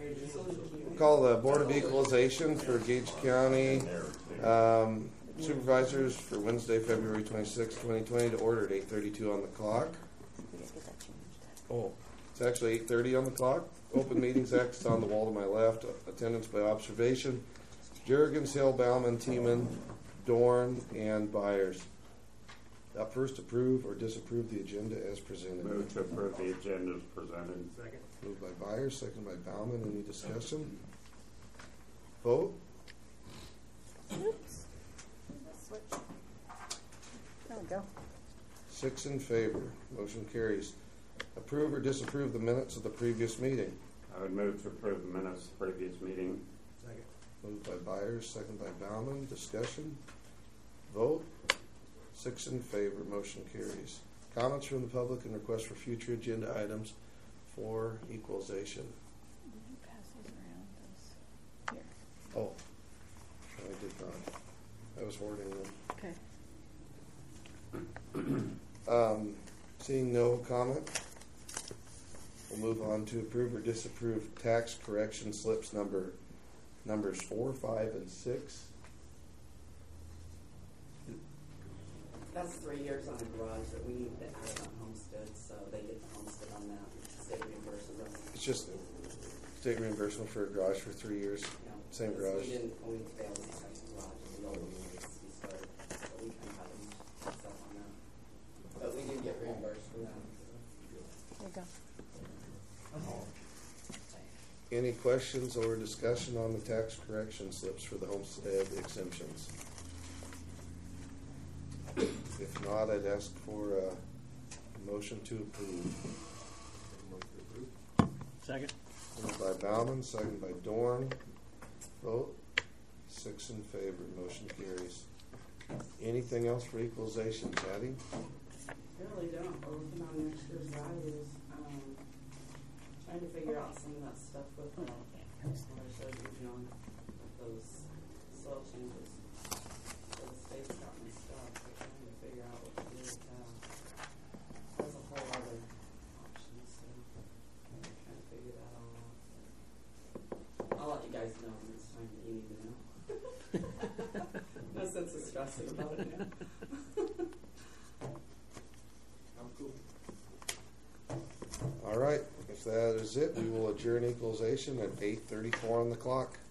Call the Board of Equalization for Gage County Supervisors for Wednesday, February 26, 2020 to order at 8:32 on the clock. Oh, it's actually 8:30 on the clock. Open Meetings Act is on the wall to my left. Attendance by observation. Jurgens, Hill, Bauman, Tiemann, Dorn, and Byers. Up first, approve or disapprove the agenda as presented. Move to approve the agenda as presented. Second. Moved by Byers, second by Bauman. Any discussion? Vote. Oops. Switch. There we go. 6 in favor. Motion carries. Approve or disapprove the minutes of the previous meeting. I would move to approve the minutes of the previous meeting. Second. Moved by Byers, second by Bauman. Discussion. Vote. 6 in favor. Motion carries. Comments from the public and requests for future agenda items for equalization. Did you pass these around? Here. Oh, I did not. I was hoarding them. Okay. Seeing no comment, we'll move on to approve or disapprove tax correction slips numbers 4, 5, and 6. That's 3 years on a garage that we need to add on homestead, so they get the homestead on that. State reimburses us. It's just state reimbursement for a garage for 3 years. Yeah. Same Because garage. We didn't, when we failed the second garage, and the old one was we started, so we kind of had them stuff on that. But we do get reimbursed for that. There you go. Any questions or discussion on the tax correction slips for the homestead exemptions? If not, I'd ask for a motion to approve. Second. Moved by Bauman, second by Dorn. Vote. 6 in favor. Motion carries. Anything else for equalization, Patty? Really don't. We're working on next year's values. Trying to figure out some of that stuff with what I showed you, John, with those soil changes. So the state's got me stuck. We're trying to figure out what to do with that. There's a whole other option, so we're trying to figure that all out. I'll let you guys know when it's time that you need to know. No sense of stressing about it now. I'm cool. All right. If that is it, we will adjourn equalization at 8:34 on the clock.